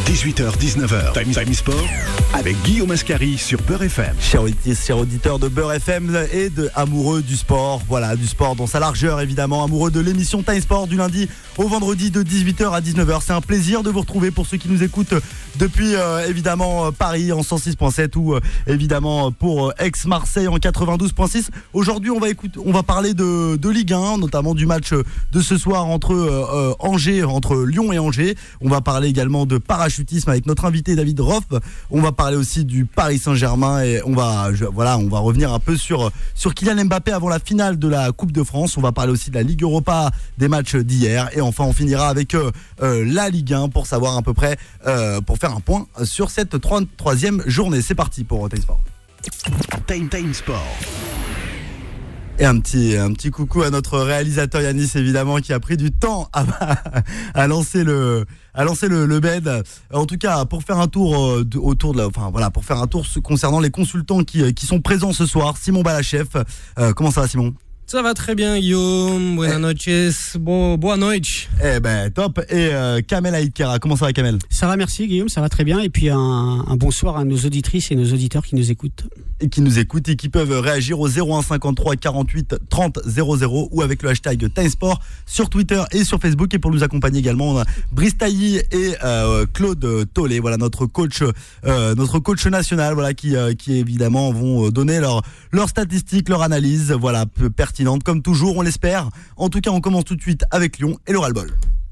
18h-19h, Time Sport avec Guillaume Ascari sur Beurre FM. Chers auditeurs de Beurre FM et amoureux du sport, voilà, du sport dans sa largeur évidemment, amoureux de l'émission Time Sport du lundi au vendredi de 18h à 19h. C'est un plaisir de vous retrouver pour ceux qui nous écoutent depuis évidemment Paris en 106.7 ou évidemment pour Aix-Marseille en 92.6. Aujourd'hui on va parler de Ligue 1, notamment du match de ce soir entre Angers, entre Lyon et Angers. On va parler également de parachutisme avec notre invité David Roff. On va parler aussi du Paris Saint-Germain et on va revenir un peu sur Kylian Mbappé avant la finale de la Coupe de France. On va parler aussi de la Ligue Europa, des matchs d'hier et enfin on finira avec la Ligue 1 pour savoir à peu près pour faire un point sur cette 33e journée. C'est parti pour Time Sport. Time Sport. Et un petit coucou à notre réalisateur Yanis évidemment qui a pris du temps à lancer le bed. En tout cas pour faire un tour pour faire un tour concernant les consultants qui sont présents ce soir. Simon Balachef, comment ça va Simon? Ça va très bien Guillaume, buenas noches, boa noite. Top. Et Kamel Aïtkara, comment ça va Kamel? Ça va, merci Guillaume, ça va très bien. Et puis un bonsoir à nos auditrices et nos auditeurs qui nous écoutent. Et qui peuvent réagir au 01 53 48 30 00 ou avec le hashtag TimeSport sur Twitter et sur Facebook. Et pour nous accompagner également, on a Brice Tailly et Claude Tollet, voilà notre coach national, voilà qui évidemment vont donner leurs statistiques, leur analyse, voilà pertinente comme toujours, on l'espère. En tout cas, on commence tout de suite avec Lyon et le ras-le-bol.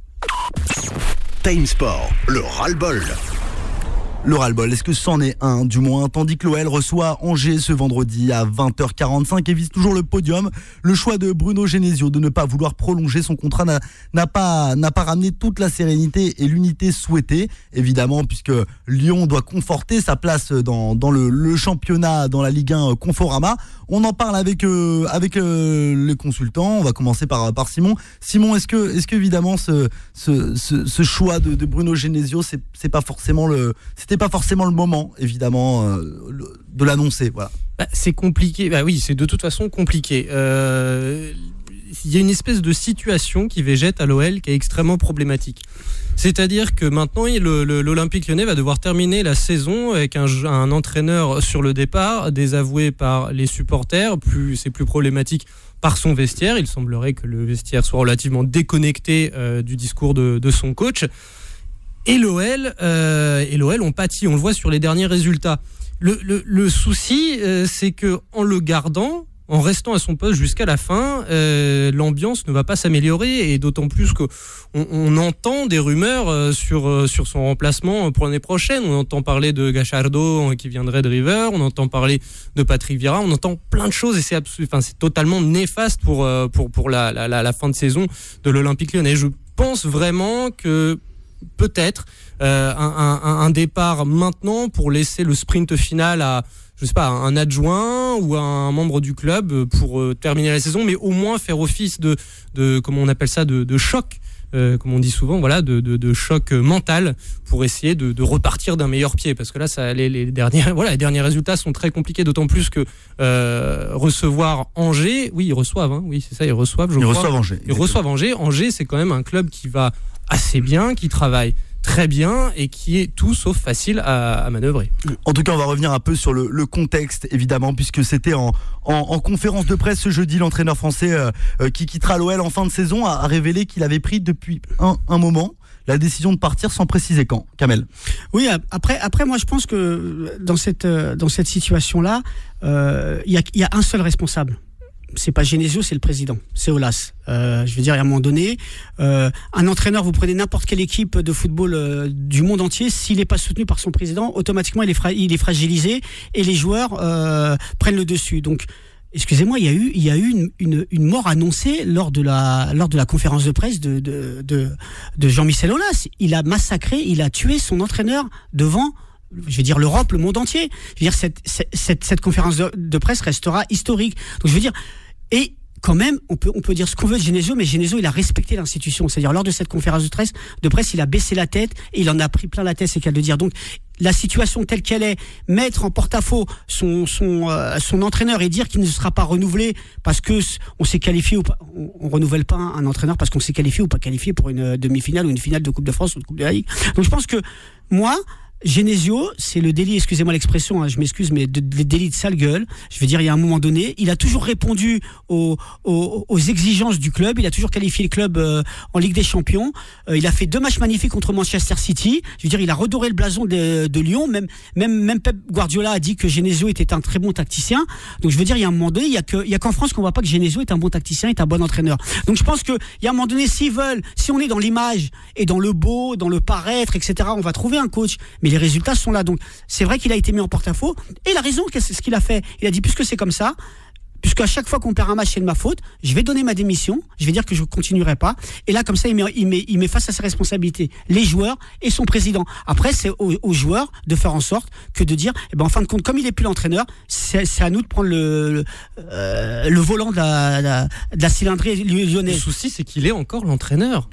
Time Sport, le ras-le-bol. Le ras-le-bol, est-ce que c'en est un du moins? Tandis que l'OL reçoit Angers ce vendredi à 20h45 et vise toujours le podium. Le choix de Bruno Genesio de ne pas vouloir prolonger son contrat n'a pas ramené toute la sérénité et l'unité souhaitée, évidemment, puisque Lyon doit conforter sa place dans le championnat, dans la Ligue 1 Conforama. On en parle avec les consultants. On va commencer par Simon. Simon, est-ce que évidemment ce choix de Bruno Genesio, c'était pas forcément le moment, évidemment, de l'annoncer, voilà. C'est compliqué. Oui, c'est de toute façon compliqué. Il y a une espèce de situation qui végète à l'OL qui est extrêmement problématique. C'est-à-dire que maintenant, l'Olympique Lyonnais va devoir terminer la saison avec un entraîneur sur le départ, désavoué par les supporters. C'est plus problématique par son vestiaire. Il semblerait que le vestiaire soit relativement déconnecté du discours de son coach. Et l'OL on pâtit, on le voit sur les derniers résultats. Le souci, c'est que en le gardant, en restant à son poste jusqu'à la fin, l'ambiance ne va pas s'améliorer, et d'autant plus qu'on entend des rumeurs sur son remplacement pour l'année prochaine. On entend parler de Gallardo qui viendrait de River, on entend parler de Patrick Vieira, on entend plein de choses, et c'est totalement néfaste pour la fin de saison de l'Olympique Lyonnais. Je pense vraiment que peut-être un départ maintenant pour laisser le sprint final à, je sais pas, un adjoint ou un membre du club pour terminer la saison, mais au moins faire office de comment on appelle ça, de choc, comme on dit souvent, voilà, de choc mental pour essayer de repartir d'un meilleur pied, parce que là les derniers résultats sont très compliqués, d'autant plus que recevoir Angers, oui ils reçoivent Angers, c'est quand même un club qui va assez bien, qui travaille très bien et qui est tout sauf facile à manœuvrer. En tout cas, on va revenir un peu sur le contexte, évidemment, puisque c'était en conférence de presse ce jeudi, l'entraîneur français qui quittera l'OL en fin de saison a révélé qu'il avait pris depuis un moment la décision de partir sans préciser quand. Kamel. Oui, après moi je pense que dans cette situation-là, il y a un seul responsable. C'est pas Genesio, c'est le président, c'est Aulas. Je veux dire, à un moment donné, un entraîneur, vous prenez n'importe quelle équipe de football du monde entier, s'il n'est pas soutenu par son président, automatiquement il est fragilisé et les joueurs prennent le dessus. Donc, excusez-moi, il y a eu une mort annoncée lors de la conférence de presse de Jean-Michel Aulas. Il a massacré, il a tué son entraîneur devant, je vais dire, l'Europe, le monde entier. Je veux dire, cette conférence de presse restera historique. Donc je veux dire, et quand même, on peut dire ce qu'on veut de Genesio, mais Genesio, il a respecté l'institution. C'est-à-dire, lors de cette conférence de presse, il a baissé la tête et il en a pris plein la tête, c'est qu'à le dire. Donc, la situation telle qu'elle est, mettre en porte-à-faux son entraîneur et dire qu'il ne sera pas renouvelé parce que on s'est qualifié ou pas, on renouvelle pas un entraîneur parce qu'on s'est qualifié ou pas qualifié pour une demi-finale ou une finale de Coupe de France ou de Coupe de la Ligue. Donc je pense que moi, Genesio, c'est le délit, excusez-moi l'expression, je m'excuse, mais le délit de sale gueule. Je veux dire, il y a un moment donné, il a toujours répondu aux exigences du club. Il a toujours qualifié le club en Ligue des Champions. Il a fait 2 matchs magnifiques contre Manchester City. Je veux dire, il a redoré le blason de Lyon. Même Pep Guardiola a dit que Genesio était un très bon tacticien. Donc je veux dire, il y a un moment donné, il y a qu'en France qu'on voit pas que Genesio est un bon tacticien, est un bon entraîneur. Donc je pense que il y a un moment donné, si on est dans l'image et dans le beau, dans le paraître, etc., on va trouver un coach. Mais les résultats sont là. Donc c'est vrai qu'il a été mis en porte-à-faux et il a raison. Qu'est-ce qu'il a fait? Il a dit, puisque c'est comme ça, puisque à chaque fois qu'on perd un match c'est de ma faute, je vais donner ma démission, je vais dire que je continuerai pas. Et là, comme ça, il met face à ses responsabilités, les joueurs et son président. Après, c'est aux joueurs de faire en sorte que de dire, en fin de compte, comme il est plus l'entraîneur, c'est à nous de prendre le volant de la cylindrée lyonnaise. Le souci, c'est qu'il est encore l'entraîneur.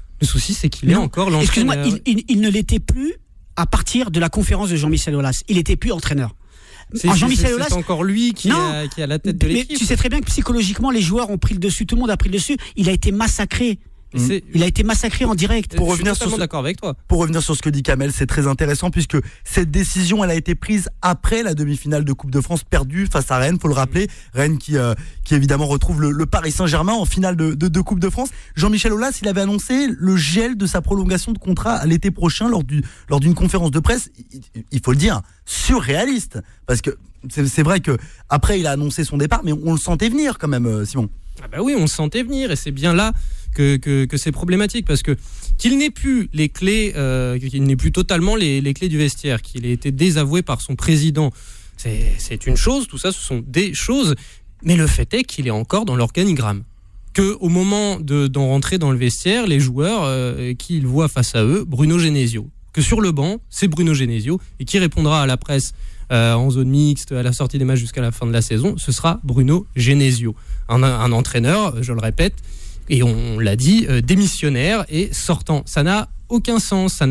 Excuse-moi, il ne l'était plus à partir de la conférence de Jean-Michel Aulas. Il n'était plus entraîneur. C'est encore lui qui a la tête de l'équipe. Mais tu sais très bien que psychologiquement, les joueurs ont pris le dessus, tout le monde a pris le dessus. Il a été massacré. Il a été massacré en direct. Pour revenir sur ce que dit Kamel, c'est très intéressant puisque cette décision, elle a été prise après la demi-finale de Coupe de France perdue face à Rennes, faut le rappeler. Rennes qui évidemment retrouve le Paris Saint-Germain en finale de Coupe de France. Jean-Michel Aulas, il avait annoncé le gel de sa prolongation de contrat à l'été prochain lors d'une conférence de presse. Il faut le dire, surréaliste, parce que c'est vrai que après il a annoncé son départ, mais on le sentait venir quand même, Simon. Ah bah oui, on le sentait venir et c'est bien là que c'est problématique parce que qu'il n'ait plus les clés, qu'il n'ait plus totalement les clés du vestiaire, qu'il ait été désavoué par son président, c'est une chose, tout ça ce sont des choses, mais le fait est qu'il est encore dans l'organigramme. Qu'au moment d'en rentrer dans le vestiaire, les joueurs qu'ils voient face à eux, Bruno Genesio, que sur le banc, c'est Bruno Genesio et qui répondra à la presse en zone mixte à la sortie des matchs jusqu'à la fin de la saison, ce sera Bruno Genesio, un entraîneur, je le répète, et on l'a dit, démissionnaire et sortant. Ça n'a aucun sens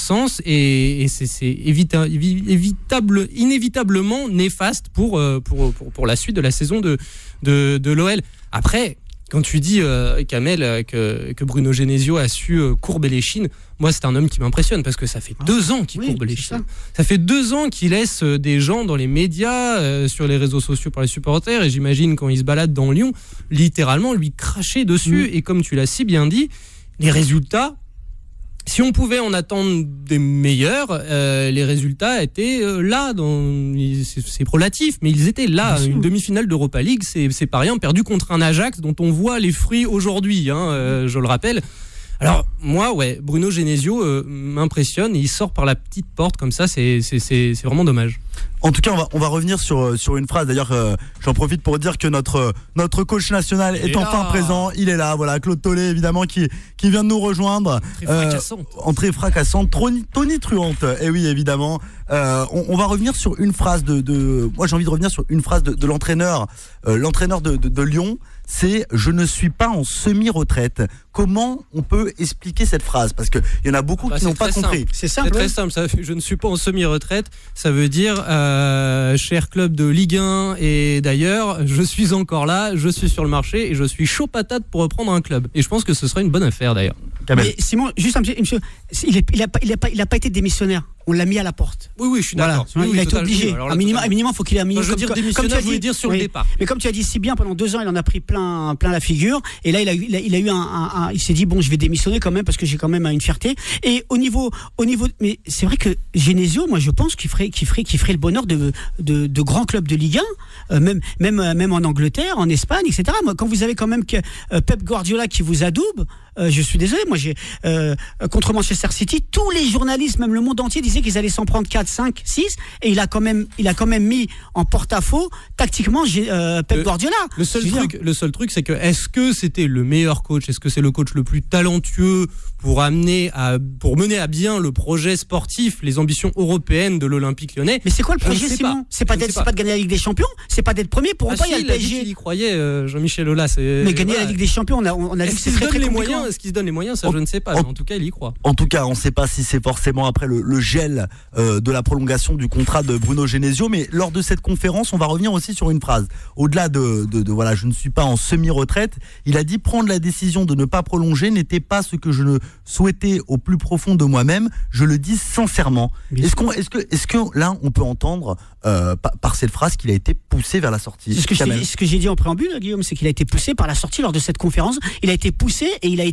et c'est inévitablement néfaste pour la suite de la saison de l'OL. Après, quand tu dis, Kamel, que Bruno Genesio a su courber les chines, moi c'est un homme qui m'impressionne parce que ça fait 2 ans qu'il courbe les chines. Ça fait 2 ans qu'il laisse des gens dans les médias, sur les réseaux sociaux par les supporters, et j'imagine quand il se balade dans Lyon, littéralement lui cracher dessus. Et comme tu l'as si bien dit, les résultats, si on pouvait en attendre des meilleurs, les résultats étaient là. C'est relatif, mais ils étaient là. Une demi-finale d'Europa League, c'est pas rien. Perdu contre un Ajax dont on voit les fruits aujourd'hui, je le rappelle. Alors moi, Bruno Genesio m'impressionne et il sort par la petite porte comme ça. C'est vraiment dommage. En tout cas, on va revenir sur une phrase. D'ailleurs, j'en profite pour dire que notre coach national est enfin présent. Il est là, voilà, Claude Tollet évidemment qui vient de nous rejoindre. Entrée fracassante, Tony Truante. Et oui, évidemment. On va revenir sur une phrase moi j'ai envie de revenir sur une phrase de l'entraîneur, l'entraîneur de Lyon. C'est « Je ne suis pas en semi-retraite ». Comment on peut expliquer cette phrase? Parce qu'il y en a beaucoup qui n'ont pas compris. C'est simple. C'est très simple. Ça, je ne suis pas en semi-retraite. Ça veut dire, cher club de Ligue 1 et d'ailleurs, je suis encore là, je suis sur le marché et je suis chaud patate pour reprendre un club. Et je pense que ce sera une bonne affaire d'ailleurs. Mais Simon, juste un petit, monsieur, il a pas été démissionnaire. On l'a mis à la porte. Oui, je suis d'accord. Il a été obligé. À minimum, il faut qu'il ait un minimum. Je veux dire démissionnaire, je voulais dire sur le départ. Mais comme tu as dit si bien, pendant 2 ans, il en a pris plein la figure. Et là, il a eu il s'est dit bon, je vais démissionner quand même parce que j'ai quand même une fierté. Et au niveau, mais c'est vrai que Genesio, moi, je pense qu'il ferait le bonheur de grands clubs de Ligue 1, même en Angleterre, en Espagne, etc. Moi, quand vous avez quand même Pep Guardiola qui vous adoube. Je suis désolé, moi contre Manchester City, tous les journalistes, même le monde entier, disaient qu'ils allaient s'en prendre 4, 5, 6 et il a quand même mis en porte-à-faux tactiquement Pep Guardiola. Le seul truc c'est que est-ce que c'était le meilleur coach, est-ce que c'est le coach le plus talentueux pour mener à bien le projet sportif, les ambitions européennes de l'Olympique Lyonnais? Mais c'est quoi le projet, Simon? C'est pas de gagner la Ligue des Champions, c'est pas d'être premier pour pas y aller le PSG. Il y croyait, Jean-Michel Aulas. Mais gagner la Ligue des Champions, on a vu que c'est très très compliqué. Est-ce qu'il se donne les moyens? Ça, je ne sais pas. Mais en tout cas, il y croit. En tout cas, on ne sait pas si c'est forcément après le gel de la prolongation du contrat de Bruno Genesio, mais lors de cette conférence, on va revenir aussi sur une phrase. Au-delà de voilà, je ne suis pas en semi-retraite, il a dit prendre la décision de ne pas prolonger n'était pas ce que je ne souhaitais au plus profond de moi-même. Je le dis sincèrement. Est-ce que là, on peut entendre par cette phrase qu'il a été poussé vers la sortie? C'est ce que j'ai dit en préambule, Guillaume, c'est qu'il a été poussé par la sortie lors de cette conférence. Il a été poussé et il a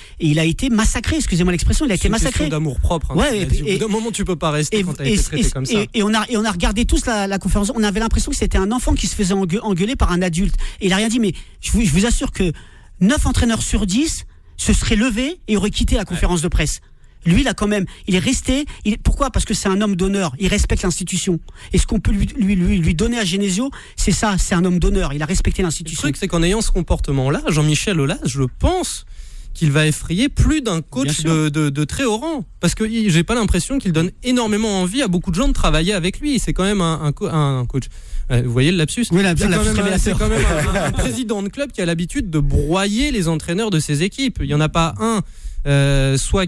été massacré. Excusez-moi l'expression, il a été massacré. C'est une question d'amour propre. Hein, ouais, au bout d'un moment, tu peux pas rester quand tu as été traité comme ça. Et on a regardé tous la conférence. On avait l'impression que c'était un enfant qui se faisait engueuler par un adulte. Et il a rien dit. Mais je vous assure que 9 entraîneurs sur 10 se seraient levés et auraient quitté la conférence de presse. Lui, là, quand même, il est resté. Pourquoi? Parce que c'est un homme d'honneur. Il respecte l'institution. Et ce qu'on peut lui donner à Genesio, c'est ça. C'est un homme d'honneur. Il a respecté l'institution. Le truc, c'est qu'en ayant ce comportement-là, Jean-Michel Aulas, je pense qu'il va effrayer plus d'un coach de très haut rang. Parce que j'ai pas l'impression qu'il donne énormément envie à beaucoup de gens de travailler avec lui. C'est quand même un coach. Vous voyez le lapsus? Oui, c'est quand même un président de club qui a l'habitude de broyer les entraîneurs de ses équipes. Il n'y en a pas un. Soit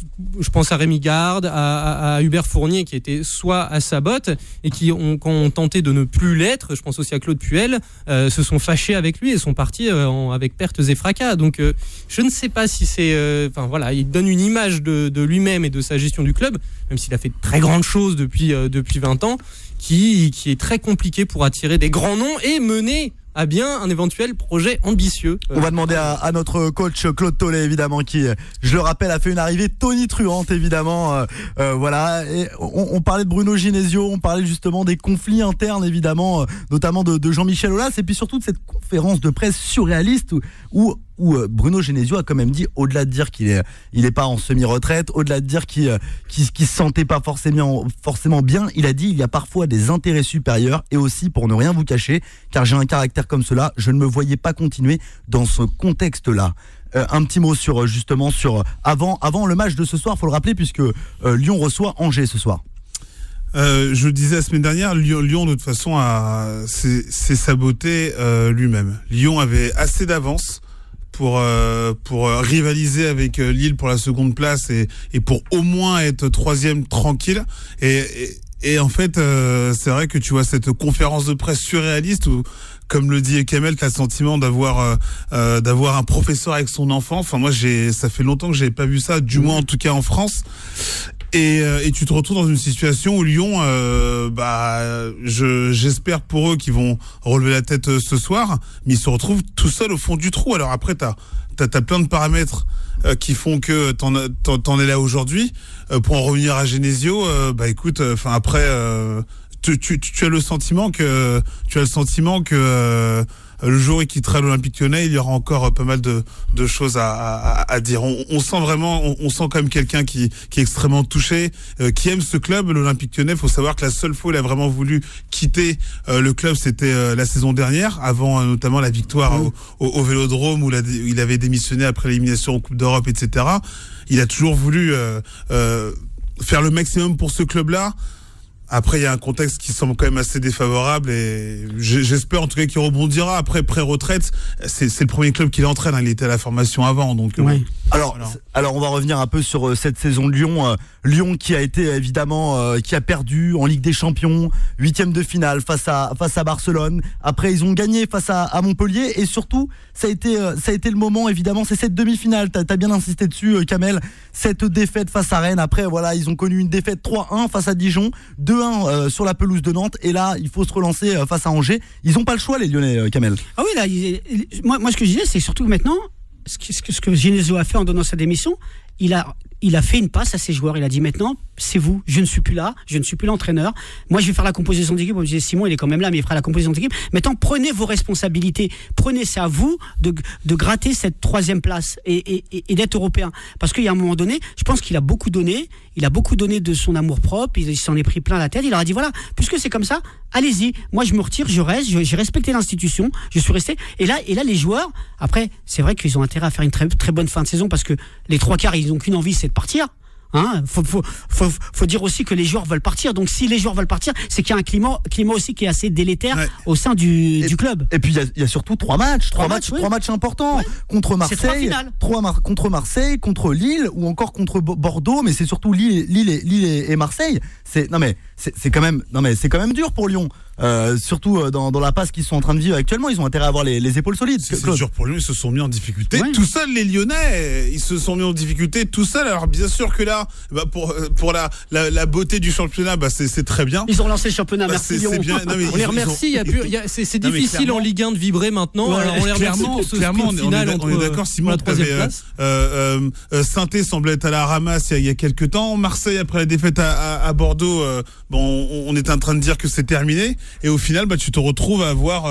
je pense à Rémi Garde, à Hubert Fournier qui était soit à sa botte et qui ont tenté de ne plus l'être. Je pense aussi à Claude Puel, se sont fâchés avec lui et sont partis avec pertes et fracas. Donc je ne sais pas si c'est, voilà, il donne une image de lui-même et de sa gestion du club, même s'il a fait de très grandes choses depuis 20 ans, qui est très compliqué pour attirer des grands noms et mener à bien un éventuel projet ambitieux. On va demander à notre coach Claude Tollet, évidemment, qui, je le rappelle, a fait une arrivée tonitruante, évidemment. Voilà. Et on parlait de Bruno Genesio, on parlait justement des conflits internes, évidemment, notamment de Jean-Michel Aulas, et puis surtout de cette conférence de presse surréaliste où Bruno Genesio a quand même dit, au-delà de dire qu'il est pas en semi-retraite, au-delà de dire qu'il se sentait pas forcément bien, il a dit il y a parfois des intérêts supérieurs et aussi, pour ne rien vous cacher, car j'ai un caractère comme cela, je ne me voyais pas continuer dans ce contexte-là. Un petit mot sur avant le match de ce soir, faut le rappeler, puisque Lyon reçoit Angers ce soir. Je le disais la semaine dernière, Lyon de toute façon s'est saboté lui-même. Lyon avait assez d'avance pour rivaliser avec Lille pour la seconde place et pour au moins être troisième tranquille. Et en fait, c'est vrai que tu vois cette conférence de presse surréaliste où, comme le dit Kamel, t'as le sentiment d'avoir un professeur avec son enfant. Enfin, moi, ça fait longtemps que j'avais pas vu ça, du moins en tout cas en France. Et tu te retrouves dans une situation où Lyon, j'espère pour eux qu'ils vont relever la tête ce soir, mais ils se retrouvent tout seuls au fond du trou. Alors après, t'as plein de paramètres qui font que t'en es là aujourd'hui. Pour en revenir à Genesio, écoute, après, tu as le sentiment que le jour où il quittera l'Olympique Lyonnais, il y aura encore pas mal de choses à dire. On sent vraiment, on sent quand même quelqu'un qui est extrêmement touché, qui aime ce club, l'Olympique Lyonnais. Faut savoir que la seule fois où il a vraiment voulu quitter le club, c'était la saison dernière, avant notamment la victoire au Vélodrome où il avait démissionné après l'élimination en Coupe d'Europe, etc. Il a toujours voulu faire le maximum pour ce club-là. Après, il y a un contexte qui semble quand même assez défavorable et j'espère en tout cas qu'il rebondira. Après pré-retraite, c'est le premier club qu'il entraîne. Il était à la formation avant, donc. Oui. Alors, on va revenir un peu sur cette saison de Lyon. Lyon qui a été évidemment, qui a perdu en Ligue des Champions, 8e de finale face à Barcelone. Après, ils ont gagné face à Montpellier et surtout, ça a été le moment évidemment. C'est cette demi-finale. T'as bien insisté dessus, Kamel. Cette défaite face à Rennes. Après, voilà, ils ont connu une défaite 3-1 face à Dijon, 2-1 sur la pelouse de Nantes. Et là, il faut se relancer face à Angers. Ils n'ont pas le choix, les Lyonnais, Kamel. Ah oui, là, moi, ce que je disais, c'est surtout que maintenant, ce que Genesio a fait en donnant sa démission, il a fait une passe à ses joueurs. Il a dit maintenant, c'est vous, je ne suis plus là, je ne suis plus l'entraîneur. Moi, je vais faire la composition d'équipe. On me disait Simon, il est quand même là, mais il fera la composition d'équipe. Maintenant, prenez vos responsabilités. C'est à vous de gratter cette troisième place et d'être européen. Parce qu'il y a un moment donné, je pense qu'il a beaucoup donné. Il a beaucoup donné de son amour propre. Il s'en est pris plein la tête. Il leur a dit voilà, puisque c'est comme ça, allez-y. Moi, je me retire, je reste. J'ai respecté l'institution. Je suis resté. Et là, les joueurs. Après, c'est vrai qu'ils ont intérêt à faire une très très bonne fin de saison parce que les trois quarts, ils n'ont qu'une envie, c'est de partir. Hein, faut dire aussi que les joueurs veulent partir. Donc si les joueurs veulent partir, c'est qu'il y a un climat aussi qui est assez délétère au sein du club. Et puis il y a surtout 3 matchs importants contre Marseille, contre Marseille, contre Lille ou encore contre Bordeaux, mais c'est surtout Lille et Marseille. C'est quand même dur pour Lyon. Surtout dans la passe qu'ils sont en train de vivre actuellement, ils ont intérêt à avoir les épaules solides. C'est dur pour Lyon, ils se sont mis en difficulté tout seuls, les Lyonnais, ils se sont mis en difficulté tout seuls. Alors bien sûr que là, pour la beauté du championnat, c'est très bien. Ils ont lancé le championnat, merci Lyon. C'est bien. Non, mais on les remercie. C'est difficile en Ligue 1 de vibrer maintenant. Alors on les remercie pour ce sprint final on est d'accord, Simon. Saint-Étienne semblait être à la ramasse il y a quelques temps. Marseille, après la défaite à Bordeaux, on était en train de dire que c'est terminé. Et au final, tu te retrouves à avoir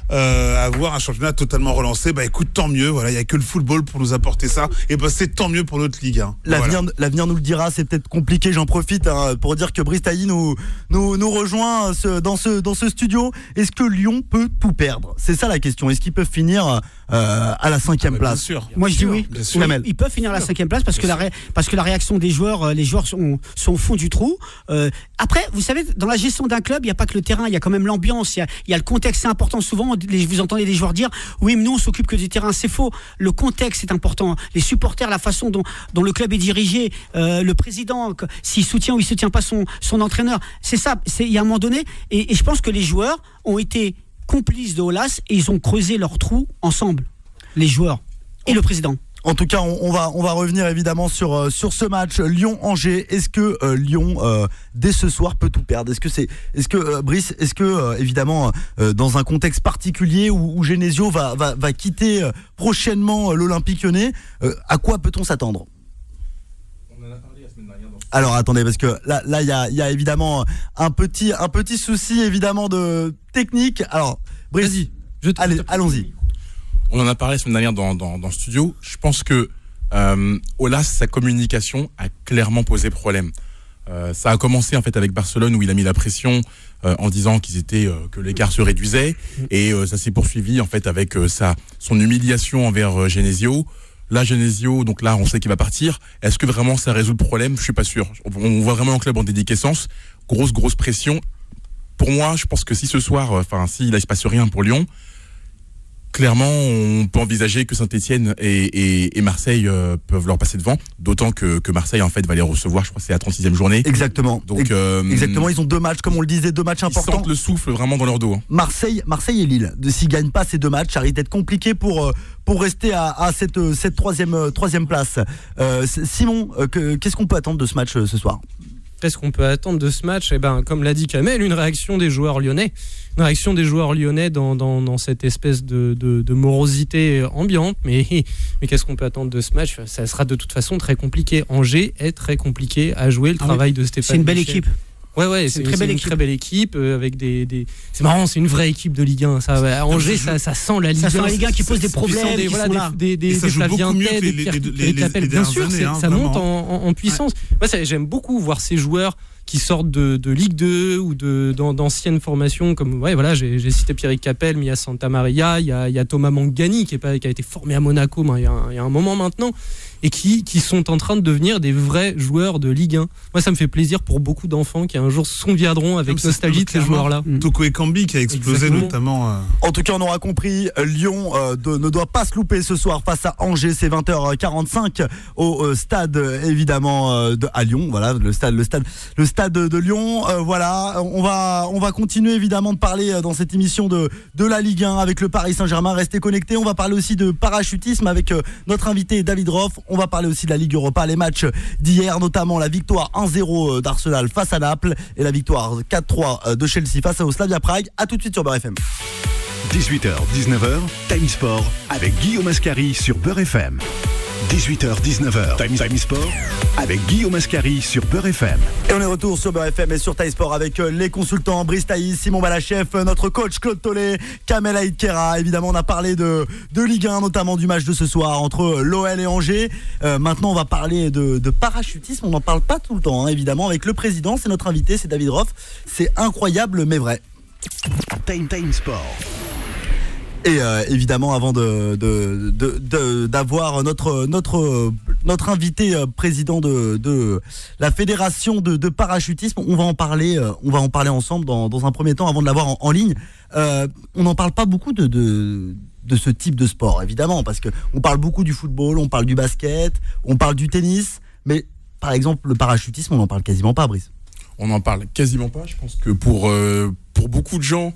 un championnat totalement relancé. Écoute, tant mieux. Voilà, il y a que le football pour nous apporter ça. Et c'est tant mieux pour notre Ligue 1. L'avenir nous le dira. C'est peut-être compliqué. J'en profite pour dire que Brice Tailly nous rejoint dans ce studio. Est-ce que Lyon peut tout perdre? C'est ça la question. Est-ce qu'ils peuvent finir à la 5e place? Bien sûr. Moi je dis oui. Ils peuvent finir à la 5e place parce que la réaction des joueurs, les joueurs sont au fond du trou. Après, vous savez, dans la gestion d'un club, il n'y a pas que le terrain, il y a quand même l'ambiance, il y a le contexte, c'est important. Souvent, vous entendez des joueurs dire oui, mais nous on s'occupe que du terrain. C'est faux. Le contexte est important. Les supporters, la façon dont le club est dirigé, le président, s'il soutient ou il soutient pas son entraîneur, c'est ça. Il y a un moment donné, et je pense que les joueurs ont été complices de Aulas et ils ont creusé leur trou ensemble, les joueurs et le président. En tout cas, on va revenir évidemment sur ce match Lyon-Angers. Est-ce que Lyon dès ce soir peut tout perdre? Brice, évidemment dans un contexte particulier où Genesio va quitter prochainement l'Olympique Lyonnais, à quoi peut-on s'attendre? On en a parlé la semaine dernière. Alors attendez, parce que là il y a évidemment un petit souci évidemment de technique. Alors Brice, allons-y. On en a parlé la semaine dernière dans le studio. Je pense que Aulas, sa communication a clairement posé problème. Ça a commencé en fait avec Barcelone où il a mis la pression en disant que l'écart se réduisait et ça s'est poursuivi en fait avec son humiliation envers Genesio. Là, Genesio, donc là, on sait qu'il va partir. Est-ce que vraiment ça résout le problème? Je suis pas sûr. On voit vraiment un club en déliquescence, grosse pression. Pour moi, je pense que si ce soir, si là il se passe rien pour Lyon, clairement, on peut envisager que Saint-Étienne et Marseille peuvent leur passer devant, d'autant que Marseille en fait va les recevoir, je crois que c'est la 36e journée. Exactement. Donc exactement, ils ont 2 matchs, comme on le disait, 2 matchs importants. Ils sentent le souffle vraiment dans leur dos. Marseille et Lille. S'ils gagnent pas ces 2 matchs, ça risque d'être compliqué pour rester à cette troisième place. Simon, qu'est-ce qu'on peut attendre de ce match ce soir? Qu'est-ce qu'on peut attendre de ce match? Comme l'a dit Kamel, une réaction des joueurs lyonnais. Une réaction des joueurs lyonnais dans cette espèce de morosité ambiante. Mais qu'est-ce qu'on peut attendre de ce match? Ça sera de toute façon très compliqué. Angers est très compliqué à jouer. Le travail de Stéphane. C'est une belle équipe. Ouais, c'est une très belle équipe avec c'est marrant, c'est une vraie équipe de Ligue 1. Ça, Angers, ça sent la Ligue 1. Ça sent la Ligue 1 qui pose des problèmes. Des Flavien Tête, des Pierre Capel. Bien sûr, ça monte en puissance. Moi, j'aime beaucoup voir ces joueurs qui sortent de Ligue 2 ou d'anciennes formations comme j'ai cité Pierre Capel, mais il y a Santa Maria, il y a Thomas Mangani qui a été formé à Monaco il y a un moment maintenant et qui sont en train de devenir des vrais joueurs de Ligue 1. Moi, ça me fait plaisir pour beaucoup d'enfants qui un jour se souviendront avec nostalgie de ces joueurs-là. Toko Ekambi qui a explosé. Exactement. Notamment. En tout cas, on aura compris, Lyon ne doit pas se louper ce soir face à Angers. C'est 20h45 au stade évidemment à Lyon. Voilà, le stade de Lyon. Voilà, on va continuer évidemment de parler dans cette émission de la Ligue 1 avec le Paris Saint-Germain. Restez connectés. On va parler aussi de parachutisme avec notre invité David Roff. On va parler aussi de la Ligue Europa, les matchs d'hier, notamment la victoire 1-0 d'Arsenal face à Naples et la victoire 4-3 de Chelsea face au Slavia Prague. À tout de suite sur Beurre FM. 18h, 19h, Time Sport avec Guillaume Ascari sur Beurre FM. 18h, 19h, Time Sport avec Guillaume Ascari sur Beurre FM. Et on est retour sur Beurre FM et sur Time Sport avec les consultants Brice Tailly, Simon Balachef, notre coach Claude Tollet, Kamel Aïd-Kera. Évidemment, on a parlé de Ligue 1, notamment du match de ce soir entre l'OL et Angers. Maintenant, on va parler de parachutisme. On n'en parle pas tout le temps, évidemment, avec le président. C'est notre invité, c'est David Roff. C'est incroyable, mais vrai. Time Sport. Et évidemment, avant d'avoir notre invité président de la fédération de parachutisme, on va en parler ensemble dans un premier temps avant de l'avoir en ligne. On n'en parle pas beaucoup de ce type de sport, évidemment, parce que on parle beaucoup du football, on parle du basket, on parle du tennis, mais par exemple le parachutisme, on n'en parle quasiment pas, Brice. On n'en parle quasiment pas. Je pense que pour beaucoup de gens,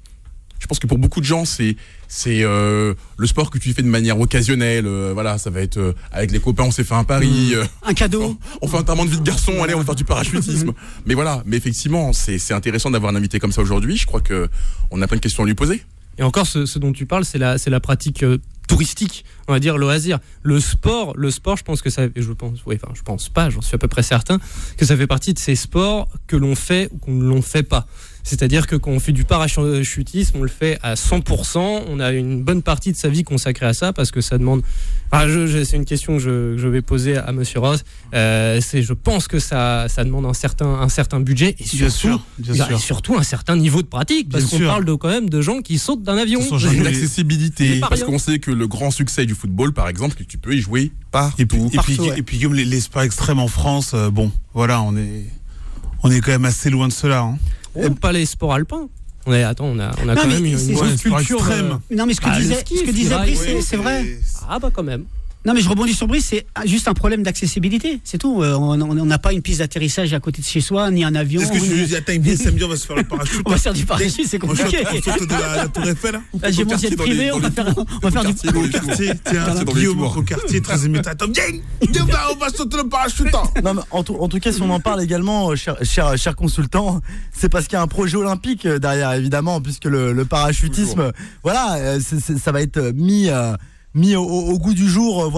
c'est le sport que tu fais de manière occasionnelle. Voilà, ça va être avec les copains, on s'est fait un pari, un cadeau. On fait un terrain de vie de garçon, allez, on va faire du parachutisme. Mais voilà, mais effectivement, c'est intéressant d'avoir un invité comme ça aujourd'hui. Je crois que on a plein de questions à lui poser. Et encore, ce dont tu parles, c'est la pratique touristique, on va dire loisir. Le sport, je pense que ça, je pense pas, j'en suis à peu près certain, que ça fait partie de ces sports que l'on fait ou qu'on ne l'on fait pas. C'est-à-dire que quand on fait du parachutisme, on le fait à 100%. On a une bonne partie de sa vie consacrée à ça parce que ça demande. C'est une question que je vais poser à Monsieur Ross. Je pense que ça demande un certain budget et surtout un certain niveau de pratique parce qu'on parle quand même de gens qui sautent d'un avion. D'accessibilité, parce qu'on sait que le grand succès du football, par exemple, que tu peux y jouer partout. Et puis comme les sports extrêmes en France, voilà, on est quand même assez loin de cela. Hein. Pas les sports alpins. On a quand même une culture extrême. Non, mais ce que disait Brice, c'est vrai. Ah bah quand même. Non, mais je rebondis sur Brice, c'est juste un problème d'accessibilité, c'est tout. On n'a pas une piste d'atterrissage à côté de chez soi, ni un avion. Est-ce que tu nous dis, attends, samedi, on va se faire le parachute? On va se faire du parachute, c'est compliqué. On saute de la Tour Eiffel. Là, j'ai mon jet privé, on va faire du quartier. Tiens, Guillaume au quartier, 13e étage. Attends, on va sauter le parachute. Non, mais en tout cas, si on en parle également, cher consultant, c'est parce qu'il y a un projet olympique derrière, évidemment, puisque le parachutisme, voilà, ça va être mis au goût du jour,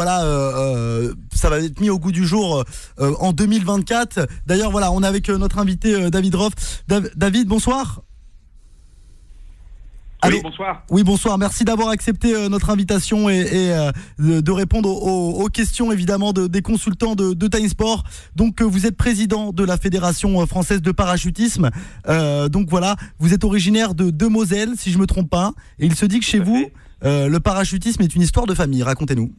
ça va être mis au goût du jour en 2024. D'ailleurs, voilà, on est avec notre invité David Roff. David, bonsoir. Allô. Oui, bonsoir. Oui, bonsoir. Merci d'avoir accepté notre invitation et de répondre aux questions, évidemment, des consultants de Time Sport. Donc, vous êtes président de la Fédération française de parachutisme. Donc, voilà, vous êtes originaire de Moselle, si je ne me trompe pas. Et il se dit que chez vous, le parachutisme est une histoire de famille. Racontez-nous.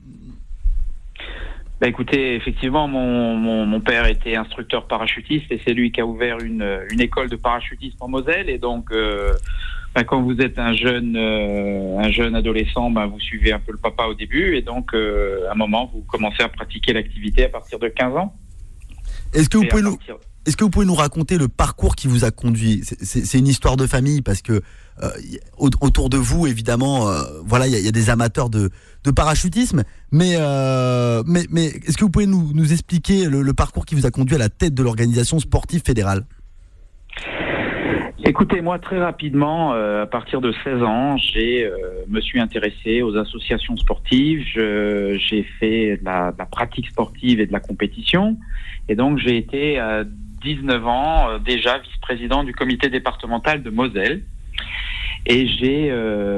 Écoutez, effectivement, mon père était instructeur parachutiste et c'est lui qui a ouvert une école de parachutisme en Moselle. Et donc, quand vous êtes un jeune adolescent, vous suivez un peu le papa au début. Et donc, à un moment, vous commencez à pratiquer l'activité à partir de 15 ans. Est-ce que vous pouvez nous raconter le parcours qui vous a conduit? C'est une histoire de famille parce que autour de vous, évidemment, voilà, il y a des amateurs de parachutisme, mais est-ce que vous pouvez nous expliquer le parcours qui vous a conduit à la tête de l'organisation sportive fédérale? Écoutez, moi, très rapidement, à partir de 16 ans, me suis intéressé aux associations sportives. J'ai fait de la pratique sportive et de la compétition. Et donc, j'ai été à 19 ans déjà vice-président du comité départemental de Moselle. Et j'ai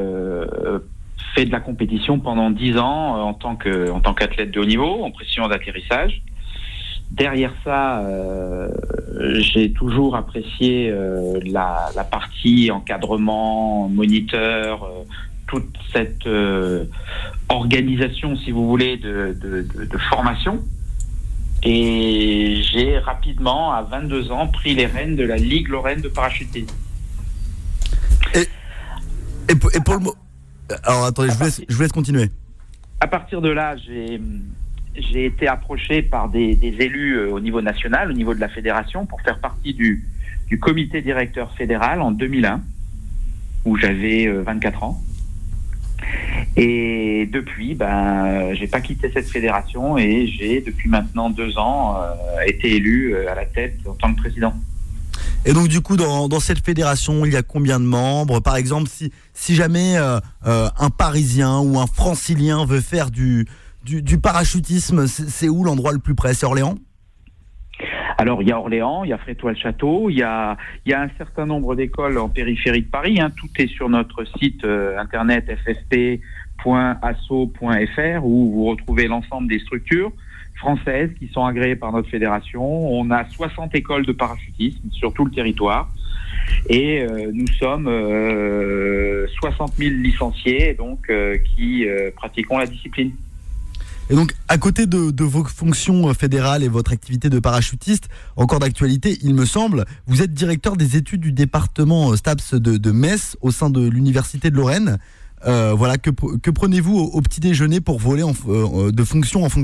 fait de la compétition pendant 10 ans en tant qu'athlète de haut niveau, en pression d'atterrissage. Derrière ça, j'ai toujours apprécié la partie encadrement, moniteur, toute cette organisation, si vous voulez, de formation. Et j'ai rapidement, à 22 ans, pris les rênes de la Ligue Lorraine de parachutisme. Et pour le... Alors attendez, je vous laisse continuer. À partir de là, j'ai été approché par des élus au niveau national, au niveau de la fédération, pour faire partie du comité directeur fédéral en 2001, où j'avais 24 ans. Et depuis, j'ai pas quitté cette fédération et j'ai, depuis maintenant 2 ans, été élu à la tête en tant que président. Et donc du coup, dans cette fédération, il y a combien de membres? Par exemple, si jamais un Parisien ou un Francilien veut faire du parachutisme, c'est où l'endroit le plus près? C'est Orléans? Alors, il y a Orléans, il y a Frétois-le-Château, il y a un certain nombre d'écoles en périphérie de Paris. Tout est sur notre site internet ffp.asso.fr où vous retrouvez l'ensemble des structures. françaises qui sont agréées par notre fédération. On a 60 écoles de parachutisme sur tout le territoire. Et nous sommes 60 000 licenciés donc, qui pratiquons la discipline. Et donc, à côté de vos fonctions fédérales et votre activité de parachutiste, encore d'actualité, il me semble, vous êtes directeur des études du département STAPS de Metz au sein de l'Université de Lorraine. Voilà, que prenez-vous au petit déjeuner pour voler de fonction en fonction ?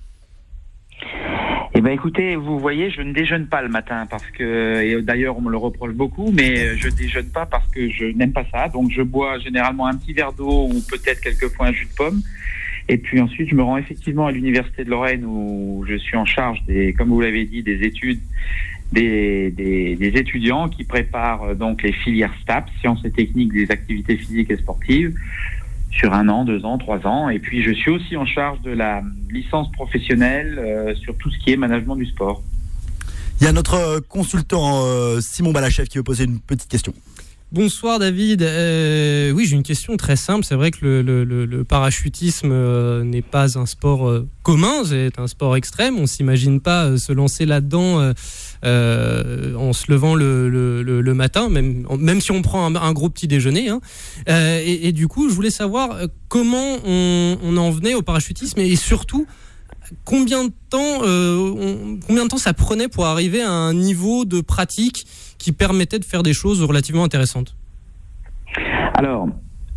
Eh ben écoutez, vous voyez, je ne déjeune pas le matin parce que, et d'ailleurs on me le reproche beaucoup, mais je déjeune pas parce que je n'aime pas ça. Donc je bois généralement un petit verre d'eau ou peut-être quelquefois un jus de pomme. Et puis ensuite je me rends effectivement à l'Université de Lorraine où je suis en charge comme vous l'avez dit, des études des étudiants qui préparent donc les filières STAPS, sciences et techniques des activités physiques et sportives, sur 1 an, 2 ans, 3 ans. Et puis je suis aussi en charge de la licence professionnelle sur tout ce qui est management du sport. Il y a notre consultant Simon Balachev qui veut poser une petite question. Bonsoir David. Oui, j'ai une question très simple. C'est vrai que le parachutisme n'est pas un sport commun, c'est un sport extrême. On ne s'imagine pas se lancer là-dedans en se levant le matin, même si on prend un gros petit déjeuner. Hein. Et du coup, je voulais savoir comment on en venait au parachutisme et surtout combien de temps ça prenait pour arriver à un niveau de pratique qui permettait de faire des choses relativement intéressantes. Alors,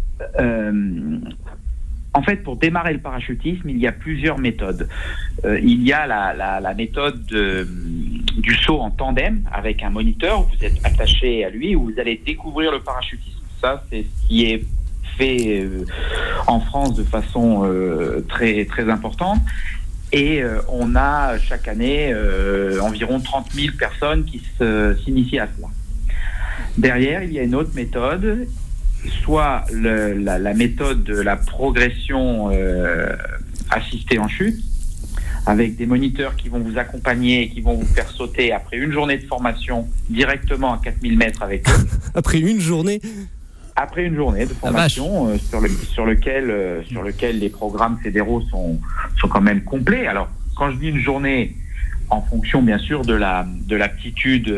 en fait, pour démarrer le parachutisme, il y a plusieurs méthodes. Il y a la méthode du saut en tandem avec un moniteur, où vous êtes attaché à lui, où vous allez découvrir le parachutisme. Ça, c'est ce qui est fait en France de façon très, très importante. Et on a chaque année environ 30 000 personnes qui s'initient à cela. Derrière, il y a une autre méthode, soit la méthode de la progression assistée en chute, avec des moniteurs qui vont vous accompagner et qui vont vous faire sauter après une journée de formation directement à 4000 mètres avec eux. Après une journée de formation sur lequel les programmes fédéraux sont quand même complets. Alors, quand je dis une journée, en fonction bien sûr de l'aptitude,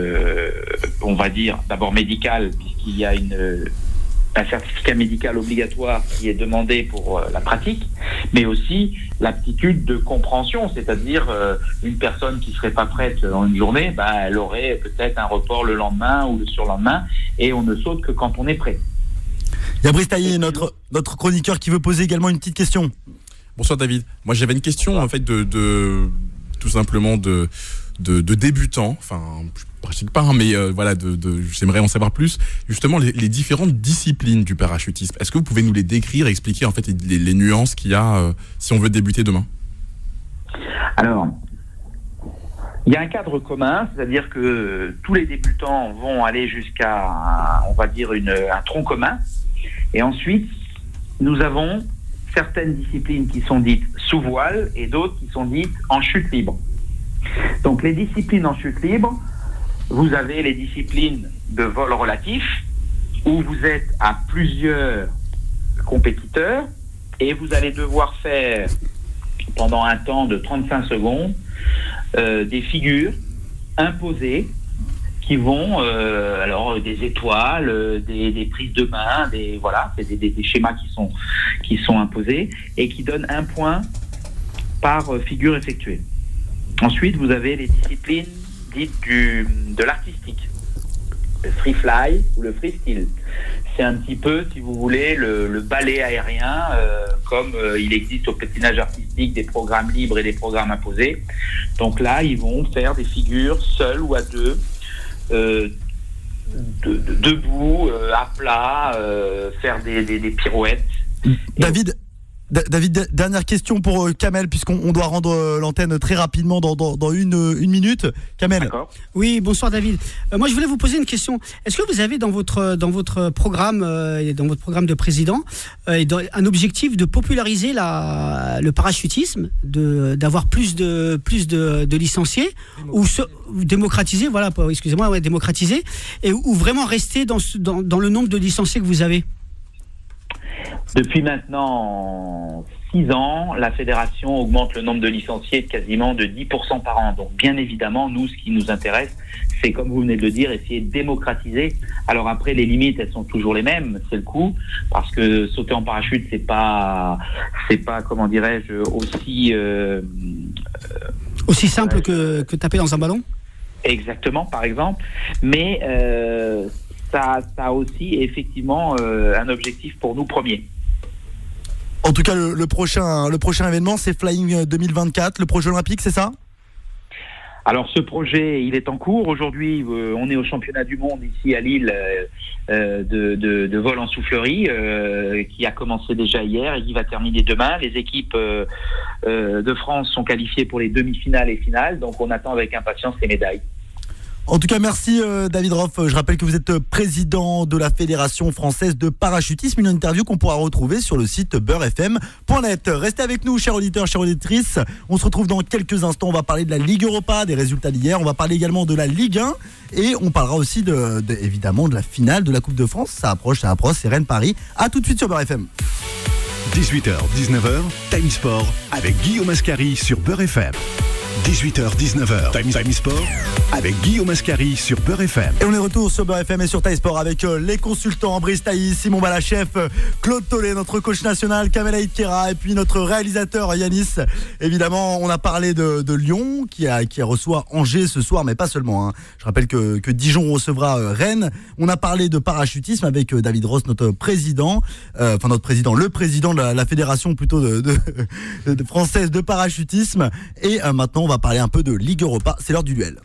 on va dire d'abord médicale, puisqu'il y a un certificat médical obligatoire qui est demandé pour la pratique, mais aussi l'aptitude de compréhension, c'est-à-dire une personne qui serait pas prête en une journée, elle aurait peut-être un report le lendemain ou le surlendemain, et on ne saute que quand on est prêt. Il y a Brice Taillé, notre chroniqueur, qui veut poser également une petite question. Bonsoir David. Moi j'avais une question en fait de tout simplement de débutants, enfin je pratique pas, mais voilà, j'aimerais en savoir plus. Justement, les différentes disciplines du parachutisme. Est-ce que vous pouvez nous les décrire et expliquer en fait les nuances qu'il y a si on veut débuter demain? Alors, il y a un cadre commun, c'est-à-dire que tous les débutants vont aller jusqu'à, on va dire, un tronc commun. Et ensuite, nous avons certaines disciplines qui sont dites sous voile et d'autres qui sont dites en chute libre. Donc les disciplines en chute libre, vous avez les disciplines de vol relatif, où vous êtes à plusieurs compétiteurs et vous allez devoir faire pendant un temps de 35 secondes des figures imposées qui vont, alors des étoiles, des prises de main, c'est des schémas qui sont imposés et qui donnent 1 point par figure effectuée. Ensuite, vous avez les disciplines dites de l'artistique, le free fly ou le freestyle. C'est un petit peu, si vous voulez, le ballet aérien, comme il existe au patinage artistique des programmes libres et des programmes imposés. Donc là, ils vont faire des figures seuls ou à deux, debout, à plat, faire des pirouettes. David, dernière question pour Kamel, puisqu'on doit rendre l'antenne très rapidement dans une minute. Kamel. D'accord. Oui, bonsoir David. Moi, je voulais vous poser une question. Est-ce que vous avez dans votre programme de président un objectif de populariser le parachutisme, d'avoir plus de licenciés, ou démocratiser, démocratiser, ou vraiment rester dans le nombre de licenciés que vous avez? Depuis maintenant 6 ans, la fédération augmente le nombre de licenciés de quasiment de 10% par an. Donc bien évidemment, nous, ce qui nous intéresse, c'est, comme vous venez de le dire, essayer de démocratiser. Alors après, les limites, elles sont toujours les mêmes, c'est le coût, parce que sauter en parachute, c'est pas, comment dirais-je, aussi simple que taper dans un ballon. Exactement, par exemple. Mais ça a aussi effectivement un objectif pour nous premier. En tout cas, le prochain événement, c'est Flying 2024, le projet olympique, c'est ça ? Alors ce projet, il est en cours. Aujourd'hui, on est au championnat du monde ici à Lille de vol en soufflerie qui a commencé déjà hier et qui va terminer demain. Les équipes de France sont qualifiées pour les demi-finales et finales, donc on attend avec impatience les médailles. En tout cas, merci David Roff. Je rappelle que vous êtes président de la Fédération française de parachutisme. Une interview qu'on pourra retrouver sur le site beurrefm.net. Restez avec nous, chers auditeurs, chères auditrices. On se retrouve dans quelques instants. On va parler de la Ligue Europa, des résultats d'hier. On va parler également de la Ligue 1. Et on parlera aussi évidemment de la finale de la Coupe de France. Ça approche. C'est Rennes-Paris. À tout de suite sur Beurre FM. 18h, 19h, Time Sport avec Guillaume Ascari sur Beurre FM. 18h, 19h, Time Sport avec Guillaume Ascari sur Beurre FM. Et on est retour sur Beurre FM et sur Time Sport avec les consultants Brice Taïs, Simon Balachef, Claude Tollet, notre coach national, Kamel Aïtkera et puis notre réalisateur Yanis. Évidemment, on a parlé de Lyon qui reçoit Angers ce soir, mais pas seulement. Je rappelle que Dijon recevra Rennes. On a parlé de parachutisme avec David Ross, notre président, le président de la fédération plutôt de française de parachutisme. Et maintenant, on va parler un peu de Ligue Europa. C'est l'heure du duel.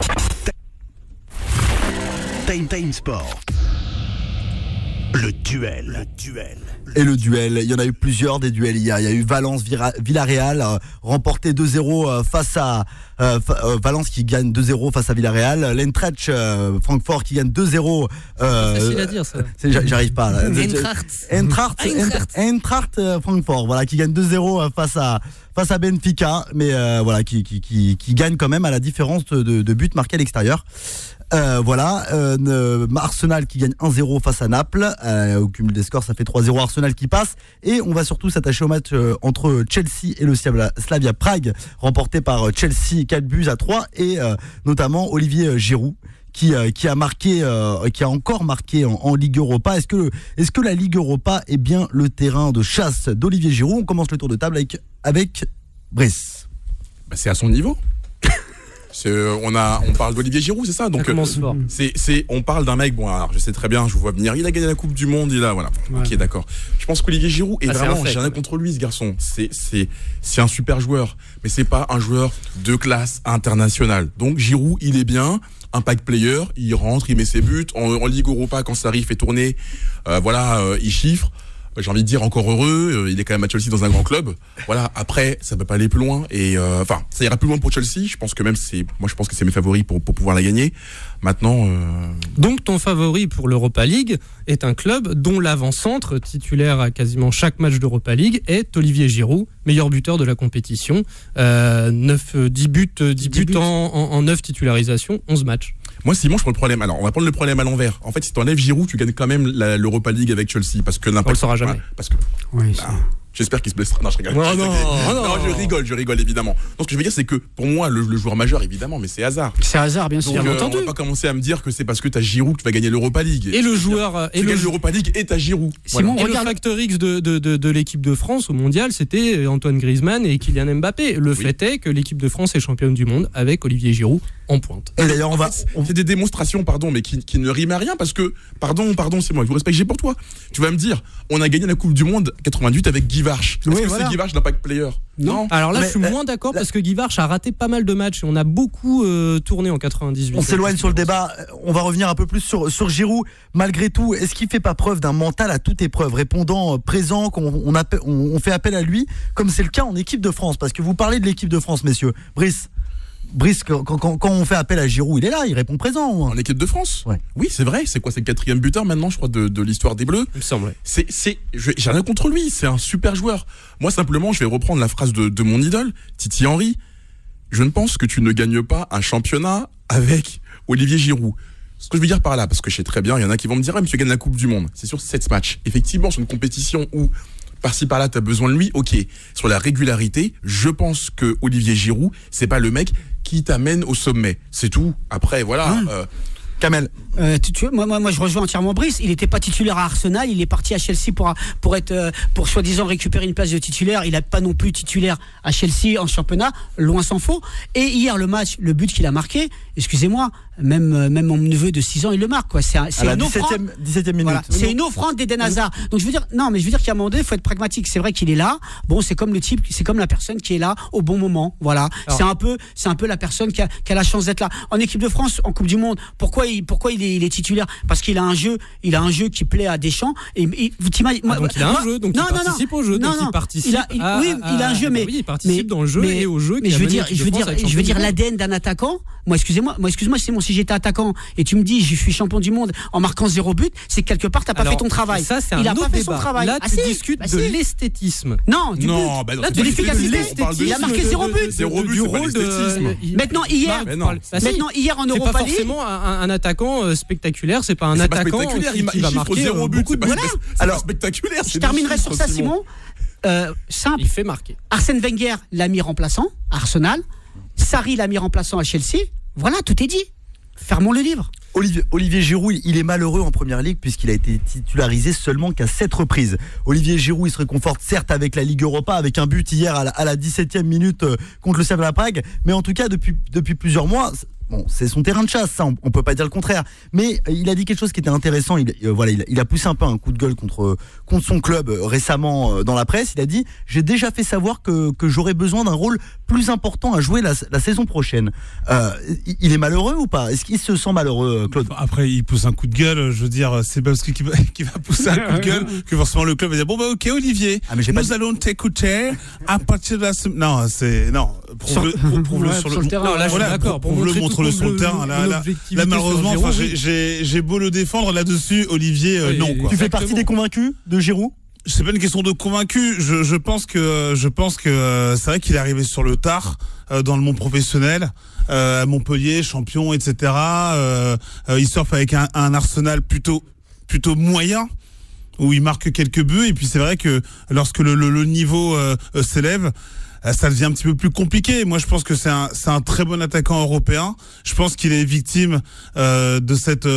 Time Sport. Le duel. Et le duel, il y en a eu plusieurs des duels hier. Il y a eu Valence-Villarreal remporté 2-0 face à Valence qui gagne 2-0 face à Villarreal. L'Eintracht Francfort qui gagne 2-0. Facile à dire ça. J'arrive pas. Eintracht Francfort, voilà, qui gagne 2-0 face à Benfica, mais qui gagne quand même à la différence de buts marqués à l'extérieur. Arsenal qui gagne 1-0 face à Naples. Au cumul des scores, ça fait 3-0 Arsenal qui passe. Et on va surtout s'attacher au match entre Chelsea et le Slavia Prague, remporté par Chelsea 4-3, et notamment Olivier Giroud qui a encore marqué en Ligue Europa. Est-ce que la Ligue Europa est bien le terrain de chasse d'Olivier Giroud? On commence le tour de table avec Brice. C'est à son niveau. On parle d'Olivier Giroud, c'est ça. Donc on parle d'un mec. Bon, alors je sais très bien, je vous vois venir. Il a gagné la Coupe du Monde, voilà. Ouais. Ok, d'accord. Je pense qu'Olivier Giroud est vraiment. J'ai rien contre lui, ce garçon. C'est un super joueur, mais c'est pas un joueur de classe internationale. Donc Giroud, il est bien. Impact player, il rentre, il met ses buts en Ligue Europa quand ça arrive, fait tourner. Il chiffre. J'ai envie de dire encore heureux, il est quand même à Chelsea dans un grand club. Voilà, après ça peut pas aller plus loin et ça ira plus loin pour Chelsea. Je pense que c'est mes favoris pour pouvoir la gagner. Maintenant Donc ton favori pour l'Europa League est un club dont l'avant-centre titulaire à quasiment chaque match d'Europa League est Olivier Giroud, meilleur buteur de la compétition. 10 buts en 9 titularisations, 11 matchs. Moi, Simon, je prends le problème. Alors, on va prendre le problème à l'envers. En fait, si tu enlèves Giroud, tu gagnes quand même l'Europa League avec Chelsea. Parce que on le saura jamais. Parce que. Oui, j'espère qu'il se blessera. Non, je rigole. Non, je rigole évidemment. Donc, ce que je veux dire, c'est que pour moi, le joueur majeur, évidemment, mais c'est hasard. C'est hasard, bien sûr. Donc, on va pas commencer à me dire que c'est parce que t'as Giroud que tu vas gagner l'Europa League. Et le joueur. Tu gagnes l'Europa League et t'as Giroud. Simon, voilà. Et le facteur X de l'équipe de France au mondial, c'était Antoine Griezmann et Kylian Mbappé. Le fait est que l'équipe de France est championne du monde avec Olivier Giroud en pointe. Et d'ailleurs, c'est des démonstrations, mais qui ne riment à rien parce que, pardon, c'est moi, je vous respecte, j'ai pour toi. Tu vas me dire, on a gagné la Coupe du Monde 98 avec Guy Varche. Est-ce que c'est Guy Varche d'Impact Player? Non. Alors là, je suis moins d'accord parce que Guy Varche a raté pas mal de matchs et on a beaucoup tourné en 98. On s'éloigne sur le débat. On va revenir un peu plus sur Giroud. Malgré tout, est-ce qu'il fait pas preuve d'un mental à toute épreuve, répondant présent, on fait appel à lui, comme c'est le cas en équipe de France? Parce que vous parlez de l'équipe de France, messieurs. Brice, quand on fait appel à Giroud, il est là, il répond présent. En équipe de France? Ouais. Oui, c'est vrai. C'est quoi? C'est le 4e buteur maintenant, je crois, de l'histoire des Bleus. Il me semble. J'ai rien contre lui. C'est un super joueur. Moi, simplement, je vais reprendre la phrase de mon idole, Titi Henry. Je ne pense que tu ne gagnes pas un championnat avec Olivier Giroud. Ce que je veux dire par là, parce que je sais très bien, il y en a qui vont me dire, monsieur gagne la Coupe du Monde. C'est sur 7 matchs. Effectivement, c'est une compétition où par-ci par-là, t'as besoin de lui. Ok. Sur la régularité, je pense que Olivier Giroud, c'est pas le mec qui t'amène au sommet. C'est tout. Après, voilà. Kamel. Moi, je rejoins entièrement Brice. Il n'était pas titulaire à Arsenal. Il est parti à Chelsea pour soi-disant récupérer une place de titulaire. Il n'a pas non plus titulaire à Chelsea en championnat. Loin s'en faut. Et hier, le but qu'il a marqué, excusez-moi, même mon neveu de 6 ans, il le marque, quoi. C'est une offrande. 17e minute. Voilà. C'est une offrande d'Eden Hazard. Donc, je veux dire qu'à un moment donné, il faut être pragmatique. C'est vrai qu'il est là. Bon, c'est comme la personne qui est là au bon moment. Voilà. Alors, c'est un peu la personne qui a la chance d'être là. En équipe de France, en Coupe du Monde, pourquoi il est titulaire? Parce qu'il a un jeu qui plaît à Deschamps. Vous t'imaginez, donc il a un jeu, donc il participe au jeu, donc il participe. Il a un jeu, mais il participe dans le jeu et au jeu. Mais je veux dire l'ADN d'un attaquant. Moi, excusez-moi, Simon, si j'étais attaquant et tu me dis je suis champion du monde en marquant 0 but, c'est que quelque part t'as pas fait ton travail. Ça, c'est un autre débat. Là, tu discutes de l'esthétisme. Non, de l'efficacité. Il a marqué 0 but. 0 but, du c'est pas rôle l'esthétisme. Maintenant, hier en Europa League, c'est pas forcément un attaquant spectaculaire. C'est pas un attaquant qui va marquer 0 but. beaucoup de buts. Alors spectaculaire. Je terminerai sur ça, Simon. Simple. Il fait marquer. Arsène Wenger l'a mis remplaçant à Arsenal. Sarri l'a mis remplaçant à Chelsea. Voilà, tout est dit. Fermons le livre. Olivier Giroud, il est malheureux en première ligue puisqu'il a été titularisé seulement qu'à 7 reprises. Olivier Giroud, il se réconforte certes avec la Ligue Europa, avec un but hier à la 17e minute contre le Slavia Prague, mais en tout cas depuis plusieurs mois. Bon, c'est son terrain de chasse, ça, on peut pas dire le contraire. Mais il a dit quelque chose qui était intéressant. Il a poussé un peu un coup de gueule contre son club récemment dans la presse. Il a dit « J'ai déjà fait savoir que j'aurais besoin d'un rôle plus important à jouer la saison prochaine. » Il est malheureux ou pas? Est-ce qu'il se sent malheureux, Claude? Après, il pousse un coup de gueule. Je veux dire, c'est pas parce qu'il va pousser un coup de gueule que forcément le club va dire « Bon, ok, Olivier, nous allons t'écouter à partir de la semaine. » Non, prouve-le sur le terrain. Non, là, je suis d'accord. Montre-le sur le terrain. Là, malheureusement, j'ai beau le défendre là-dessus, Olivier, non, quoi. Tu fais partie des convaincus de Giroud? C'est pas une question de convaincu. Je pense que c'est vrai qu'il est arrivé sur le tard dans le monde professionnel, à Montpellier, champion, etc. Il surfe avec un Arsenal plutôt moyen, où il marque quelques buts. Et puis c'est vrai que lorsque le niveau s'élève, ça devient un petit peu plus compliqué. Moi, je pense que c'est un très bon attaquant européen. Je pense qu'il est victime de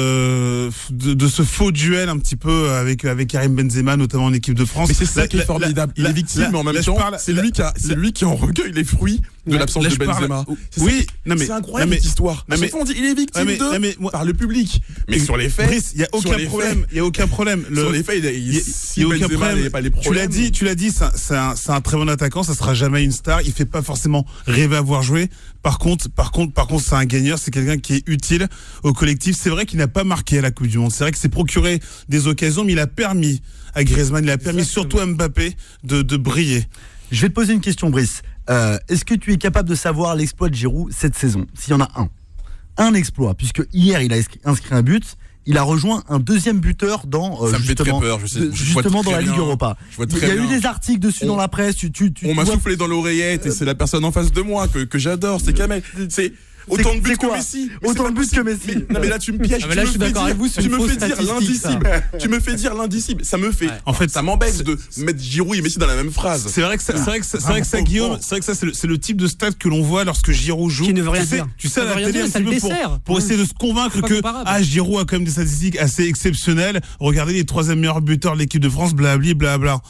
ce faux duel un petit peu avec Karim Benzema, notamment en équipe de France. Mais c'est ça qui est formidable. Il est victime, mais en même temps, c'est lui qui en recueille les fruits de l'absence de Benzema. C'est incroyable cette histoire. À chaque fois, on dit il est victime par le public. Mais sur les faits, Brice, il y a aucun problème. Sur les faits, il y a aucun problème. Il n'y a pas les problèmes. Tu l'as dit, c'est un très bon attaquant. Ça sera jamais une star. Il fait pas forcément rêver à voir jouer. Par contre, c'est un gagneur. C'est quelqu'un qui est utile au collectif. C'est vrai qu'il n'a pas marqué à la Coupe du Monde. C'est vrai qu'il s'est procuré des occasions, mais il a permis à Griezmann, il a permis surtout à Mbappé de briller. Je vais te poser une question, Brice. Est-ce que tu es capable de savoir l'exploit de Giroud cette saison? S'il y en a un exploit, puisque hier il a inscrit un but, il a rejoint un deuxième buteur dans ça me fait très peur, justement dans la Ligue Europa. Il y a eu des articles dessus dans la presse. On m'a soufflé dans l'oreillette et c'est la personne en face de moi que j'adore, c'est Kamel. C'est autant de buts que Messi. Autant de buts que Messi. Non mais là tu me pièges. Là je suis d'accord avec vous. Tu me fais dire l'indicible. Tu me fais dire l'indicible. Ça me fait. En fait, ça m'embête de mettre Giroud et Messi dans la même phrase. C'est vrai que ça, Guillaume. C'est vrai que ça, c'est le type de stat que l'on voit lorsque Giroud joue. Qui ne veut rien dire. Tu sais, à la télé, un petit peu pour essayer de se convaitre que Giroud a quand même des statistiques assez exceptionnelles. Regardez les 3e meilleurs buteurs de l'équipe de France, blabli, blabla.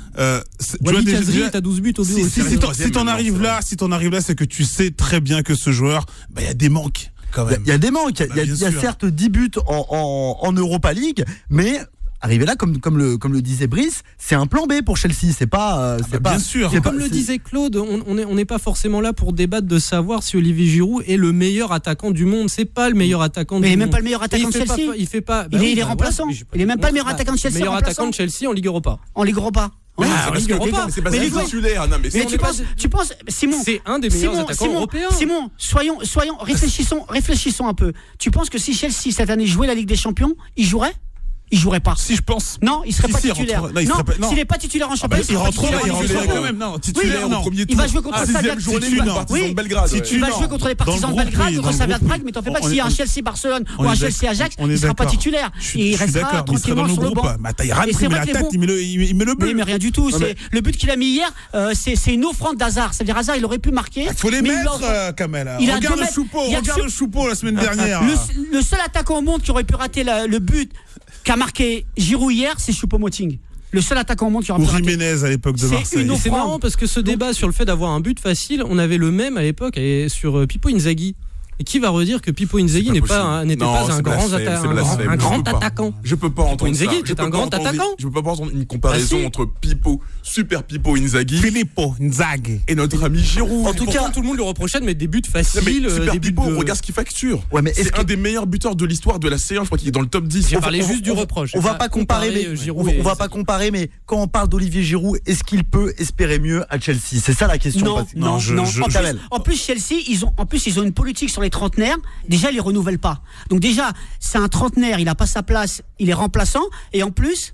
Wally Kazri est à 12 buts au but. Si t'en arrives là, c'est que tu sais très bien que ce joueur, il y a des manques. Il y a des manques. Il y a certes 10 buts en Europa League, mais arriver là, comme le disait Brice, c'est un plan B pour Chelsea. C'est pas. Bien sûr. Comme le disait Claude, on n'est pas forcément là pour débattre de savoir si Olivier Giroud est le meilleur attaquant du monde. C'est pas le meilleur attaquant du monde. Mais il n'est même pas le meilleur attaquant de Chelsea. Il fait pas. Il est remplaçant. Il est même pas le meilleur attaquant de Chelsea. Meilleur attaquant de Chelsea en Ligue Europa. En Ligue Europa. C'est pas titulaire. Mais tu penses, Simon, c'est un des meilleurs attaquants européens. Simon, réfléchissons un peu. Tu penses que si Chelsea cette année jouait la Ligue des Champions, il jouerait? il jouerait pas. Si je pense. Non, il serait pas titulaire. Non, il serait pas- non. S'il n'est pas titulaire en championnat, il rentrerait en Ligue des Champions. quand même. Non, titulaire Oui, non. au premier Il va tour. jouer contre Slavia journée, tu- contre non. Partizan Oui. de Belgrade. Si ouais. tu- Il va non. jouer contre les Dans le Partisans de groupe, Belgrade, oui, contre dans le Slavia de groupe, Prague, mais t'en fais pas on que s'il y a un est- Chelsea Barcelone on ou un est Chelsea d'accord. Ajax, On est il sera pas d'accord. titulaire. Je Et suis il restera d'accord, il sera dans tranquillement le sur le groupe. banc. Bah, il rate, Et c'est il met vrai la que les tête, bons- il met le but. Oui, mais rien du tout. Non, mais- Le but qu'il a mis hier, c'est une offrande d'Hazard. C'est-à-dire Hazard, il aurait pu marquer. Il faut les mais il mettre, l'a- Kamel. Il a Regarde deux le mètres. choupeau, Il y a regarde que- le choupeau la semaine dernière. Le seul attaquant au monde qui aurait pu rater le but qu'a marqué Giroud hier, c'est Choupo-Moting. Le seul attaquant au monde qui aurait Ou pu rater. Jiménez à l'époque de C'est Marseille. une Et c'est offrande. marrant parce que ce débat sur le fait d'avoir un but facile, on avait le même à l'époque sur Pippo Inzaghi. Et qui va redire que Pippo Inzaghi n'était pas un grand attaquant? Je peux pas entendre ça. Inzaghi Je était peux un pas grand entendre- attaquant. Je peux pas entendre une comparaison Ah, si. entre Pippo, super Pippo Inzaghi Filippo Inzaghi. et notre ami Giroud. En tout cas, tout le monde lui reprochait de mettre des buts Non, mais faciles. super des buts Pippo, de... regarde ce qu'il facture. Ouais, mais est-ce C'est que- un des meilleurs buteurs de l'histoire de la C1. Je crois qu'il est dans le top 10. J'ai parlé juste du reproche. On J'ai va pas comparer, mais Giroud on et va pas comparer, mais quand on parle d'Olivier Giroud, est-ce qu'il peut espérer mieux à Chelsea? C'est ça la question. Non, parce que- non, je- non. je- En plus, Chelsea, ils ont une politique sur les trentenaires. Déjà, ils les renouvellent pas. Donc déjà, c'est un trentenaire, il a pas sa place, il est remplaçant, et en plus,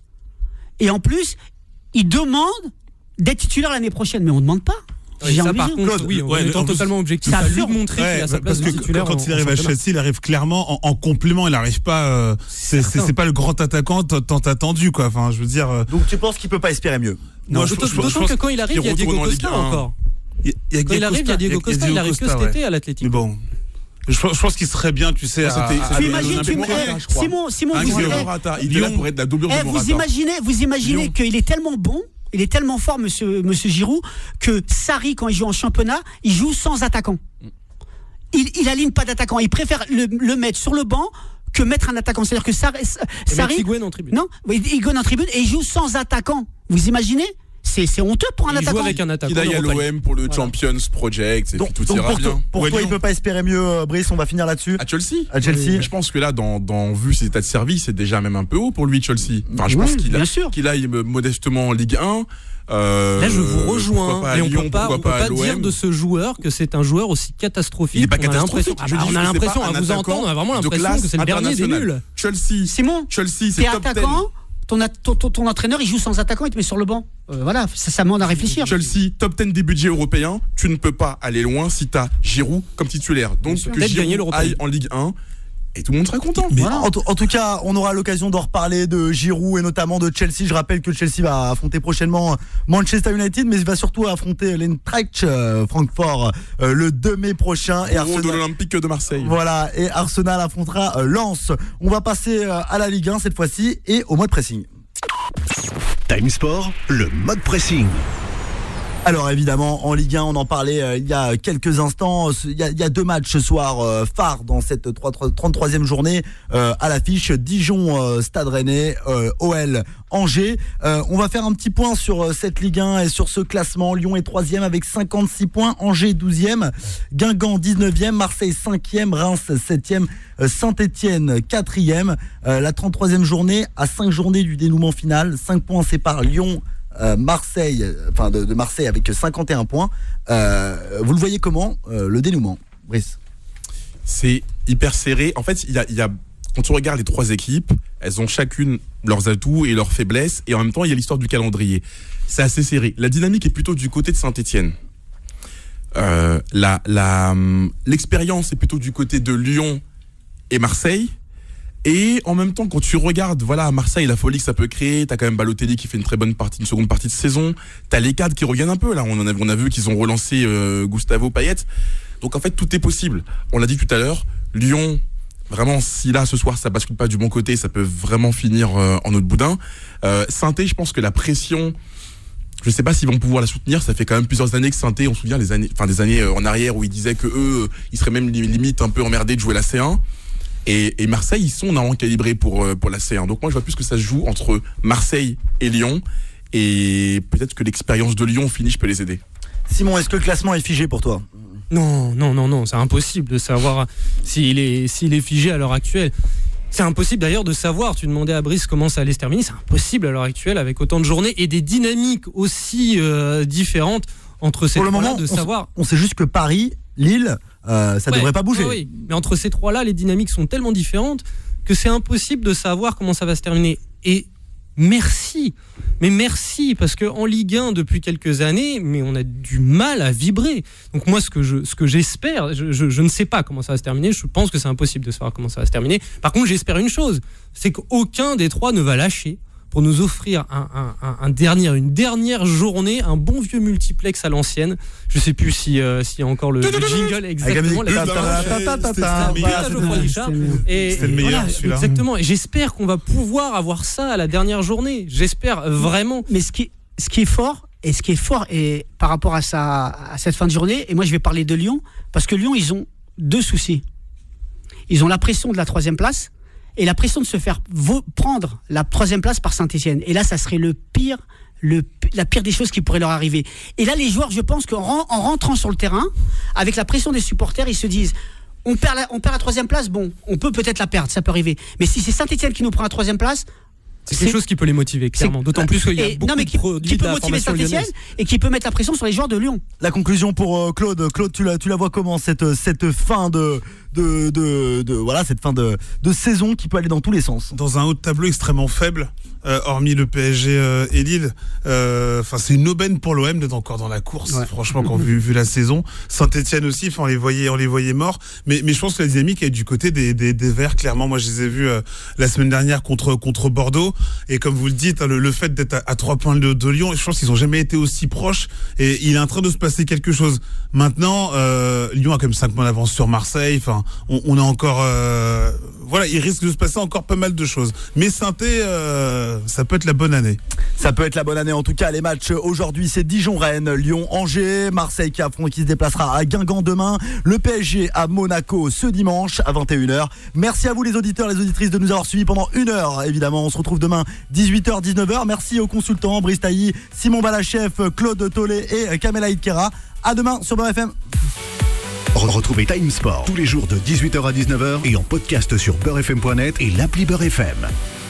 il demande d'être titulaire l'année prochaine. Mais on ne demande pas. Oui, J'ai ça, envie par de- contre, Claude, oui, en ouais, étant en plus, totalement objectif, c'est à lui absurde. de montrer qu'il a sa place parce de que titulaire. quand il arrive à championnat. Chelsea, il arrive clairement en complément. Il n'arrive pas. C'est pas le grand attaquant tant attendu, quoi. Enfin, je veux dire. Donc tu penses qu'il peut pas espérer mieux? Non, D'autant pense que quand il arrive, il y a qu'il Diego retourne en Costa Ligue 1. encore. il y a Quand il arrive, il y a Diego Costa, il arrive que cet été à Mais l'Atlético. bon. Je pense qu'il serait bien, tu sais. C'était- à- c'était- Imagine, Olympique Morata, je crois. Simon, Ah, vous, Guillaume eh, Morata, il est là pour être la doublure de vous Morata. imaginez Lyon. qu'il est tellement bon, il est tellement fort, monsieur Giroud, que Sarri, quand il joue en championnat, il joue sans attaquant. Il aligne pas d'attaquant. Il préfère le mettre sur le banc que mettre un attaquant. C'est-à-dire que Sarri, Higuaín en tribune. non, Higuaín en tribune et il joue sans attaquant. Vous imaginez? C'est honteux pour un Il joue attaquant. avec un attaquant. Il aille à Europa League. l'OM pour le Voilà. Champions Project et Donc, puis tout ira bien. pour Ouais, toi, il Lyon. peut pas espérer mieux, Brice. On va finir là-dessus. À Chelsea. À Chelsea. Mais je pense que là, vu ses états de service, c'est déjà même un peu haut pour lui, Chelsea. Enfin, je pense Oui, bien sûr. qu'il aille modestement en Ligue 1. Là, je vous rejoins. Pourquoi pas à Et on Lyon, peut pas pourquoi pas à dire l'OM. de ce joueur que c'est un joueur aussi catastrophique. Il est pas On a l'impression- catastrophique. Ah Je bah, dis on juste a que c'est l'impression, pas à un vous attaquant entendre, on a vraiment de l'impression classe que c'est le dernier des internationale. nuls. Simon, Chelsea, c'est t'es top 10. attaquant, ton entraîneur, il joue sans attaquant, il te met sur le banc. Voilà, ça demande à réfléchir. Chelsea, top 10 des budgets européens. Tu ne peux pas aller loin si t'as Giroud comme titulaire. Donc, que Peut-être gagner Giroud l'Europa aille League. en Ligue 1 et tout le monde sera content. Mais en tout cas, on aura l'occasion d'en reparler de Giroud et notamment de Chelsea. Je rappelle que Chelsea va affronter prochainement Manchester United, mais il va surtout affronter l'Eintracht Francfort le 2 mai prochain. Et Au de Arsenal, l'Olympique de Marseille. voilà, et Arsenal affrontera Lens. On va passer à la Ligue 1 cette fois-ci et au mode pressing. Time Sport, le mode pressing. Alors évidemment, en Ligue 1, on en parlait il y a quelques instants. Il y a deux matchs ce soir phares dans cette 33e journée à l'affiche. Dijon, Stade Rennais, OL, Angers. On va faire un petit point sur cette Ligue 1 et sur ce classement. Lyon est 3e avec 56 points, Angers 12e, Guingamp 19e, Marseille 5e, Reims 7e, Saint-Etienne 4e. La 33e journée à 5 journées du dénouement final. 5 points séparent Lyon, Marseille, enfin de Marseille avec 51 points. Vous le voyez comment, le dénouement, Brice? C'est hyper serré. En fait, il y a quand tu regardes les trois équipes, elles ont chacune leurs atouts et leurs faiblesses, et en même temps, il y a l'histoire du calendrier. C'est assez serré. La dynamique est plutôt du côté de Saint-Etienne. L'expérience est plutôt du côté de Lyon et Marseille. Et en même temps, quand tu regardes, voilà, à Marseille, la folie que ça peut créer, t'as quand même Balotelli qui fait une seconde partie de saison, t'as les cadres qui reviennent un peu, là, on a vu qu'ils ont relancé Gustavo Payet. Donc en fait, tout est possible. On l'a dit tout à l'heure, Lyon, vraiment, si là, ce soir, ça bascule pas du bon côté, ça peut vraiment finir en autre boudin. Saint-Étienne, je pense que la pression, je sais pas s'ils vont pouvoir la soutenir. Ça fait quand même plusieurs années que Saint-Étienne, on se souvient des années en arrière où ils disaient que eux, ils seraient même limite un peu emmerdés de jouer la C1. Et Marseille, ils sont normalement calibrés pour la C1. Donc moi, je vois plus que ça se joue entre Marseille et Lyon. Et peut-être que l'expérience de Lyon, je peux les aider. Simon, est-ce que le classement est figé pour toi? Non, c'est impossible de savoir s'il est figé à l'heure actuelle. C'est impossible d'ailleurs de savoir, tu demandais à Brice comment ça allait se terminer, c'est impossible à l'heure actuelle avec autant de journées et des dynamiques aussi différentes entre ces Pour le trois-là moment, de savoir. on sait juste que Paris, Lille, ça devrait pas bouger. Oui. Mais entre ces trois-là, les dynamiques sont tellement différentes que c'est impossible de savoir comment ça va se terminer. Et merci, parce que en Ligue 1 depuis quelques années, mais on a du mal à vibrer. Donc moi, ce que j'espère, je ne sais pas comment ça va se terminer. Je pense que c'est impossible de savoir comment ça va se terminer. Par contre, j'espère une chose, c'est qu'aucun des trois ne va lâcher pour nous offrir une dernière journée, un bon vieux multiplex à l'ancienne. Je sais plus s'il y a encore le jingle exactement. C'était le meilleur, celui-là. Exactement. Et j'espère qu'on va pouvoir avoir ça à la dernière journée. J'espère vraiment. Mais ce qui est fort, et par rapport à cette fin de journée, et moi je vais parler de Lyon, parce que Lyon, ils ont deux soucis. Ils ont la pression de la 3e place, et la pression de se faire prendre la 3e place par Saint-Etienne. Et là, ça serait la pire des choses qui pourrait leur arriver. Et là, les joueurs, je pense qu'en rentrant sur le terrain, avec la pression des supporters, ils se disent, on perd la 3e place, bon, on peut peut-être la perdre, ça peut arriver. Mais si c'est Saint-Etienne qui nous prend la 3e place, c'est quelque chose qui peut les motiver, clairement. D'autant plus qu'il y a beaucoup de produits qui de peut la motiver formation Saint-Etienne lyonnaise. et qui peut mettre la pression sur les joueurs de Lyon. La conclusion pour Claude. Claude, tu la vois comment cette fin cette fin de saison qui peut aller dans tous les sens? Dans un haut de tableau extrêmement faible, hormis le PSG et Lille. C'est une aubaine pour l'OM d'être encore dans la course. Ouais. Franchement, quand vu la saison, Saint-Etienne aussi, on les voyait morts. Mais je pense que la dynamique est du côté des Verts. Clairement, moi je les ai vus la semaine dernière contre Bordeaux. Et comme vous le dites, le fait d'être à 3 points de Lyon, je pense qu'ils ont jamais été aussi proches. Et il est en train de se passer quelque chose. Maintenant, Lyon a quand même 5 points d'avance sur Marseille. On a encore, il risque de se passer encore pas mal de choses. Mais Saint-Étienne, ça peut être la bonne année. Ça peut être la bonne année. En tout cas, les matchs aujourd'hui, c'est Dijon-Rennes, Lyon-Angers, Marseille qui se déplacera à Guingamp demain, le PSG à Monaco ce dimanche à 21h. Merci à vous les auditeurs, les auditrices de nous avoir suivis pendant 1 heure. Évidemment, on se retrouve demain 18h, 19h. Merci aux consultants Brice Tailly, Simon Balachef, Claude Tollet et Kamel Aïdkera. À demain sur Beurre FM. Retrouvez Time Sport tous les jours de 18h à 19h et en podcast sur beurrefm.net et l'appli Beurre FM.